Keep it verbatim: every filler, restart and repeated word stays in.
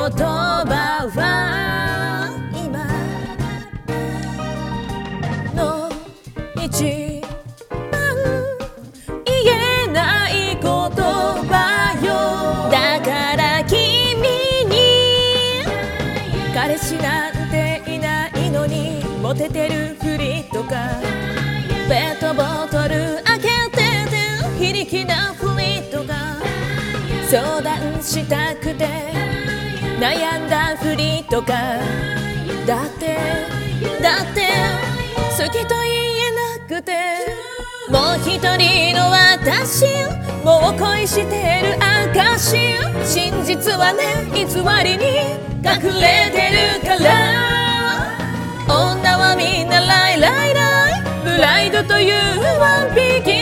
葉は今の一番言えない言葉よ。だから君に彼氏なんていないのにモテてるふりとかペットボトル開けてて非力なふりとか相談したくて悩んだふりとかだってだって好きと言えなくてもう一人の私もう恋してる証真実はね偽りに隠れてるから女はみんなライライライプライドというワンピーキ